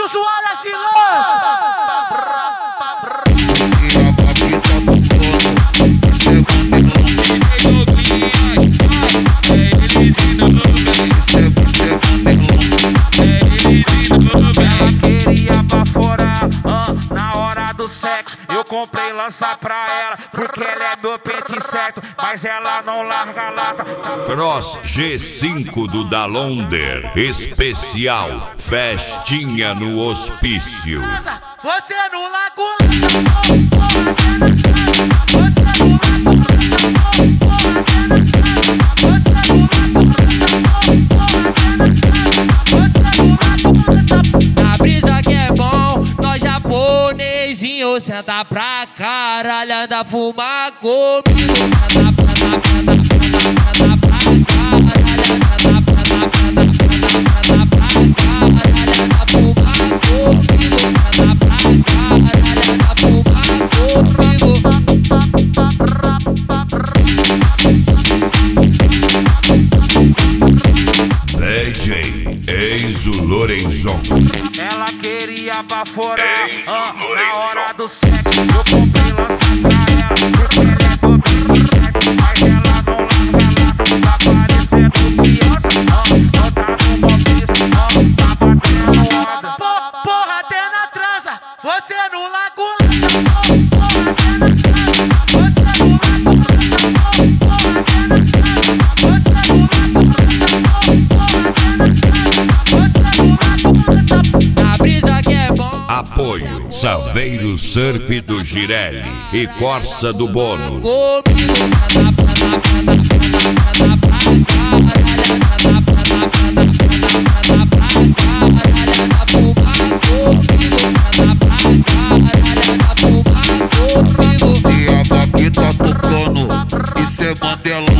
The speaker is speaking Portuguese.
zoada se lança. Ela queria baforar na hora do sexo. Eu comprei lança pra ela porque ela é meu pente certo, mas ela não larga a lata. Cross G5 do Dalonder, especial festinha no hospício. Você no lago. Na brisa que é bom, nós japonesinho senta pra caralho, anda fumar comigo. Senta pra caralho, anda pra caralho, anda fumar comigo. Senta pra caralho, anda fumar comigo. DJ Enzo Lorenzon. Ela queria baforar na hora do sexo. Eu comprei lança pra ela porque ela é meu pente certo, mas ela não larga a lata. Tá parecendo criança, não tá no bobisco, tá batendo onda. Porra, até na transa. Você no lago. Na brisa que é bom. Apoio Saveiro Surf do Girelli e Corsa do Bono. Comigo, E a Gabi tá tocando, isso é Mandela.